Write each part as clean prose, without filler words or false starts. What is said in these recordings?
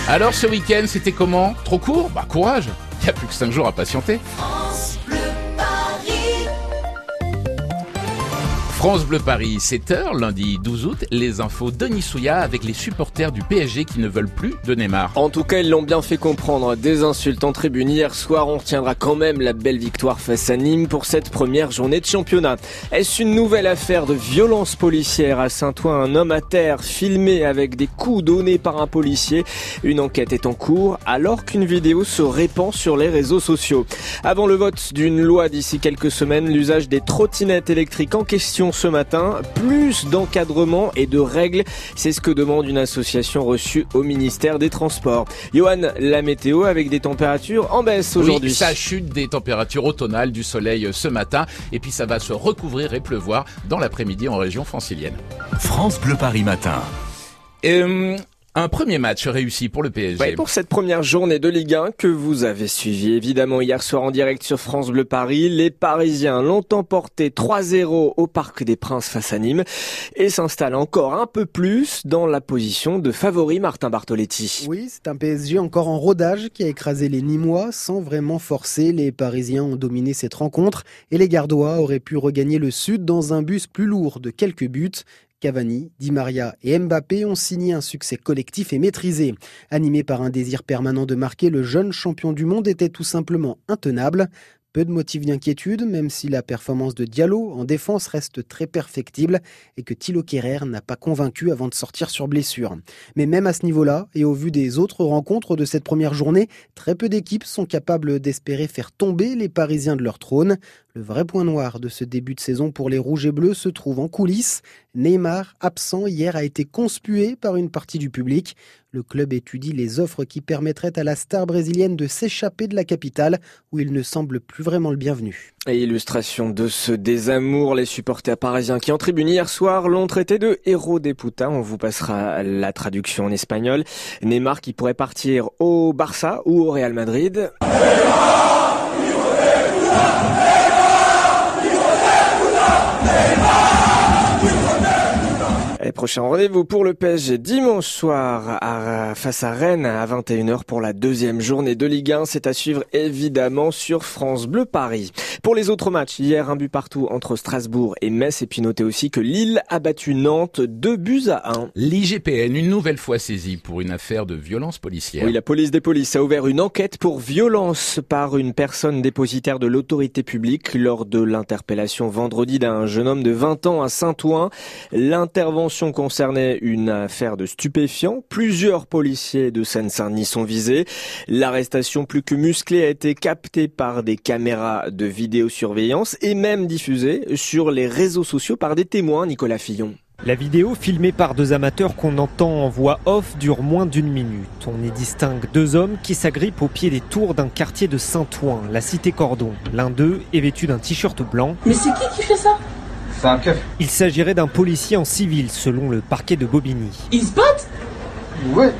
Alors ce week-end, c'était comment ? Trop court ? Courage, il n'y a plus que 5 jours à patienter. France Bleu Paris, 7h, lundi 12 août, les infos Denis Souillat avec les supporters du PSG qui ne veulent plus de Neymar. En tout cas, ils l'ont bien fait comprendre. Des insultes en tribune hier soir, on retiendra quand même la belle victoire face à Nîmes pour cette première journée de championnat. Est-ce une nouvelle affaire de violence policière à Saint-Ouen? Un homme à terre filmé avec des coups donnés par un policier. Une enquête est en cours alors qu'une vidéo se répand sur les réseaux sociaux. Avant le vote d'une loi d'ici quelques semaines, l'usage des trottinettes électriques en question ce matin, plus d'encadrement et de règles, c'est ce que demande une association reçue au ministère des Transports. Johan, la météo avec des températures en baisse aujourd'hui. Oui, ça chute des températures automnales, du soleil ce matin, et puis ça va se recouvrir et pleuvoir dans l'après-midi en région francilienne. France Bleu Paris matin. Un premier match réussi pour le PSG. Ouais, pour cette première journée de Ligue 1 que vous avez suivi évidemment hier soir en direct sur France Bleu Paris, les Parisiens l'ont emporté 3-0 au Parc des Princes face à Nîmes et s'installent encore un peu plus dans la position de favori. Martin Bartoletti. Oui, c'est un PSG encore en rodage qui a écrasé les Nîmois sans vraiment forcer. Les Parisiens ont dominé cette rencontre et les Gardois auraient pu regagner le Sud dans un bus plus lourd de quelques buts. Cavani, Di Maria et Mbappé ont signé un succès collectif et maîtrisé. Animé par un désir permanent de marquer, le jeune champion du monde était tout simplement intenable. Peu de motifs d'inquiétude, même si la performance de Diallo en défense reste très perfectible et que Thilo Kehrer n'a pas convaincu avant de sortir sur blessure. Mais même à ce niveau-là, et au vu des autres rencontres de cette première journée, très peu d'équipes sont capables d'espérer faire tomber les Parisiens de leur trône. Le vrai point noir de ce début de saison pour les Rouges et Bleus se trouve en coulisses. Neymar, absent hier, a été conspué par une partie du public. Le club étudie les offres qui permettraient à la star brésilienne de s'échapper de la capitale, où il ne semble plus vraiment le bienvenu. Et illustration de ce désamour, les supporters parisiens qui en tribune hier soir l'ont traité de héros des putas. On vous passera la traduction en espagnol. Neymar qui pourrait partir au Barça ou au Real Madrid. Et prochain rendez-vous pour le PSG dimanche soir face à Rennes à 21h pour la deuxième journée de Ligue 1. C'est à suivre évidemment sur France Bleu Paris. Pour les autres matchs, hier un but partout entre Strasbourg et Metz. Et puis notez aussi que Lille a battu Nantes 2-1. L'IGPN, une nouvelle fois saisie pour une affaire de violence policière. Oui, la police des polices a ouvert une enquête pour violence par une personne dépositaire de l'autorité publique lors de l'interpellation vendredi d'un jeune homme de 20 ans à Saint-Ouen. L'intervention concernait une affaire de stupéfiants. Plusieurs policiers de Seine-Saint-Denis sont visés. L'arrestation plus que musclée a été captée par des caméras de vidéosurveillance et même diffusée sur les réseaux sociaux par des témoins. Nicolas Fillon. La vidéo, filmée par deux amateurs qu'on entend en voix off, dure moins d'une minute. On y distingue deux hommes qui s'agrippent au pied des tours d'un quartier de Saint-Ouen, la cité Cordon. L'un d'eux est vêtu d'un t-shirt blanc. Mais c'est qui fait ça ? C'est un keuf. Il s'agirait d'un policier en civil, selon le parquet de Bobigny. Ils se battent ? Ouais.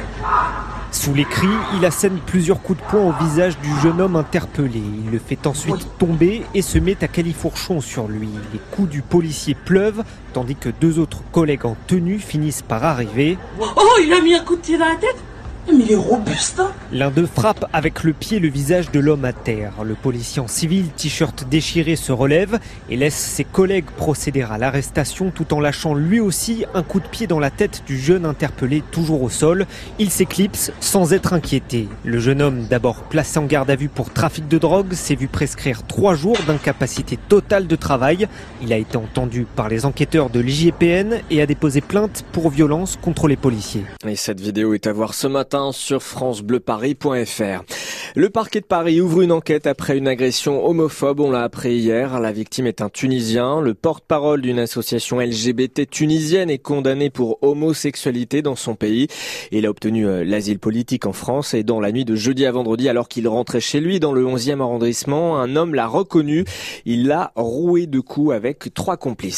Sous les cris, il assène plusieurs coups de poing au visage du jeune homme interpellé. Il le fait ensuite tomber et se met à califourchon sur lui. Les coups du policier pleuvent, tandis que deux autres collègues en tenue finissent par arriver. Oh, il a mis un coup de pied dans la tête ? Mais il est robuste, hein. L'un d'eux frappe avec le pied le visage de l'homme à terre. Le policier en civil, t-shirt déchiré, se relève et laisse ses collègues procéder à l'arrestation tout en lâchant lui aussi un coup de pied dans la tête du jeune interpellé toujours au sol. Il s'éclipse sans être inquiété. Le jeune homme, d'abord placé en garde à vue pour trafic de drogue, s'est vu prescrire 3 jours d'incapacité totale de travail. Il a été entendu par les enquêteurs de l'IGPN et a déposé plainte pour violence contre les policiers. Et cette vidéo est à voir ce matin sur francebleuparis.fr. Le parquet de Paris ouvre une enquête après une agression homophobe, on l'a appris hier. La victime est un Tunisien. Le porte-parole d'une association LGBT tunisienne est condamné pour homosexualité dans son pays. Il a obtenu l'asile politique en France et dans la nuit de jeudi à vendredi, alors qu'il rentrait chez lui dans le 11e arrondissement, un homme l'a reconnu. Il l'a roué de coups avec 3 complices.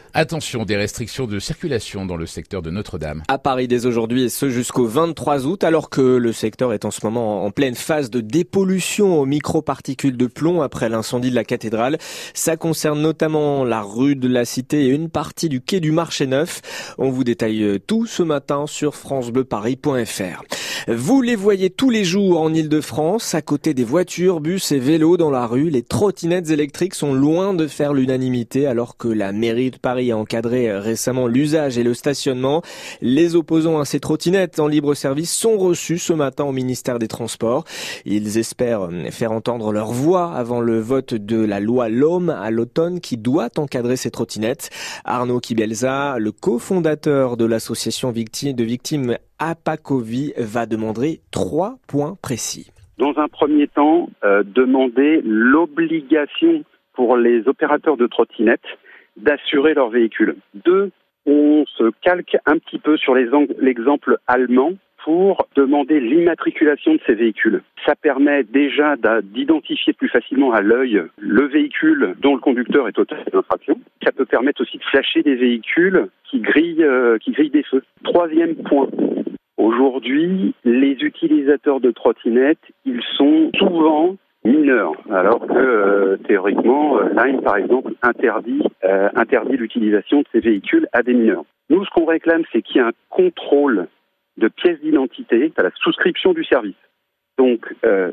Attention, des restrictions de circulation dans le secteur de Notre-Dame. À Paris dès aujourd'hui et ce jusqu'au 23 août, alors que le secteur est en ce moment en pleine phase de dépollution aux microparticules de plomb après l'incendie de la cathédrale. Ça concerne notamment la rue de la Cité et une partie du quai du Marché Neuf. On vous détaille tout ce matin sur francebleuparis.fr. Vous les voyez tous les jours en Ile-de-France, à côté des voitures, bus et vélos dans la rue. Les trottinettes électriques sont loin de faire l'unanimité alors que la mairie de Paris a encadré récemment l'usage et le stationnement. Les opposants à ces trottinettes en libre service sont reçus ce matin au ministère des Transports. Ils espèrent faire entendre leur voix avant le vote de la loi LOM à l'automne qui doit encadrer ces trottinettes. Arnaud Kibelza, le cofondateur de l'association de victimes Apacovi, va demander 3 points précis. Dans un premier temps, demander l'obligation pour les opérateurs de trottinettes d'assurer leur véhicule. 2, on se calque un petit peu sur l'exemple allemand pour demander l'immatriculation de ces véhicules. Ça permet déjà d'identifier plus facilement à l'œil le véhicule dont le conducteur est auteur d'infraction. Ça peut permettre aussi de flasher des véhicules qui grillent des feux. 3e point. Aujourd'hui, les utilisateurs de trottinettes, ils sont souvent mineurs, alors que théoriquement, Lime, par exemple, interdit l'utilisation de ces véhicules à des mineurs. Nous, ce qu'on réclame, c'est qu'il y ait un contrôle de pièces d'identité à la souscription du service. Donc,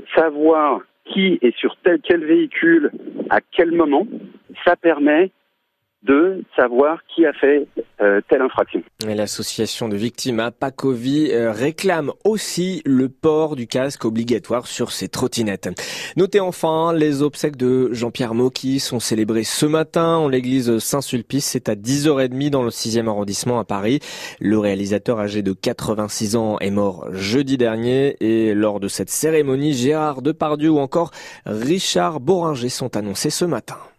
savoir qui est sur tel quel véhicule, à quel moment, ça permet de savoir qui a fait telle infraction. Et l'association de victimes Apacovi réclame aussi le port du casque obligatoire sur ces trottinettes. Notez enfin, les obsèques de Jean-Pierre Mocky sont célébrées ce matin en l'église Saint-Sulpice. C'est à 10h30 dans le 6e arrondissement à Paris. Le réalisateur âgé de 86 ans est mort jeudi dernier et lors de cette cérémonie, Gérard Depardieu ou encore Richard Bohringer sont annoncés ce matin.